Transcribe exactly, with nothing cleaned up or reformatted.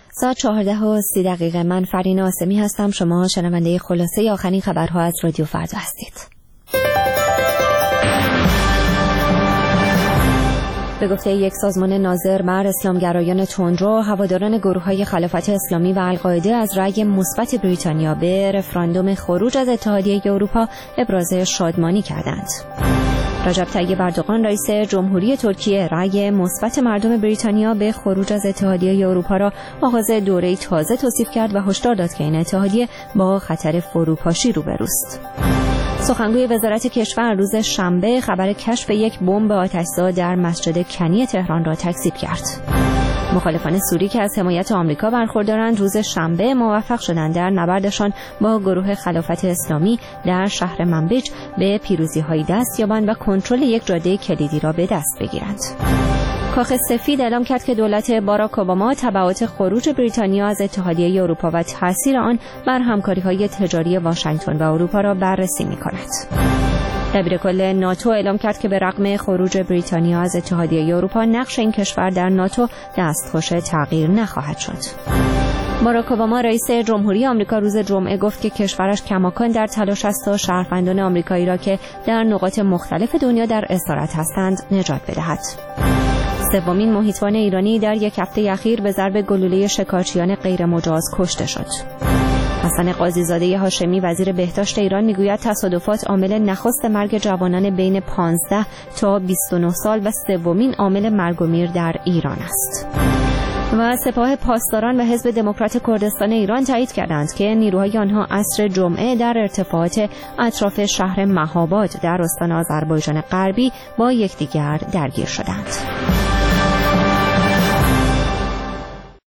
ساعت چهارده و سی دقیقه. من فرین آسمی هستم. شما شنونده خلاصه آخرین خبرها از رادیو فردا هستید. به گفته یک سازمان ناظر بر اسلامگرایان تندرو، هواداران گروه‌های خلافت اسلامی و القاعده از رأی مثبت بریتانیا به رفراندوم خروج از اتحادیه اروپا ابراز شادمانی کردند. رجب طیب اردوغان رئیس جمهوری ترکیه رأی مثبت مردم بریتانیا به خروج از اتحادیه اروپا را آغاز دوره‌ای تازه توصیف کرد و هشدار داد که این اتحادیه با خطر فروپاشی روبروست. سخنگوی وزارت کشور روز شنبه خبر کشف یک بمب آتش‌زا در مسجد کنی تهران را تکذیب کرد. مخالفان سوری که از حمایت آمریکا برخوردارند روز شنبه موفق شدند در نبردشان با گروه خلافت اسلامی در شهر منبج به پیروزی‌های دست یابند و کنترل یک جاده کلیدی را به دست بگیرند. کاخ سفید اعلام کرد که دولت باراک اوباما تبعات خروج بریتانیا از اتحادیه اروپا و تأثیر آن بر همکاری‌های تجاری واشنگتن و اروپا را بررسی می‌کند. دبیرکل ناتو اعلام کرد که به رغم خروج بریتانیا از اتحادیه اروپا نقش این کشور در ناتو دستخوش تغییر نخواهد شد. باراک اوباما رئیس جمهوری آمریکا روز جمعه گفت که کشورش کماکان در تلاش است تا شهروندان آمریکایی را که در نقاط مختلف دنیا در اسارت هستند نجات بدهد. سومین محیطبان ایرانی در یک هفته اخیر به ضرب گلوله شکارچیان غیرمجاز کشته شد. حسن قاضیزاده هاشمی وزیر بهداشت ایران میگوید تصادفات عامل نخست مرگ جوانان بین پانزده تا بیست و نه سال و سومین عامل مرگ و میر در ایران است. و سپاه پاسداران و حزب دموکرات کردستان ایران تایید کردند که نیروهای آنها عصر جمعه در ارتفاعات اطراف شهر مهاباد در استان آذربایجان غربی با یکدیگر درگیر شدند.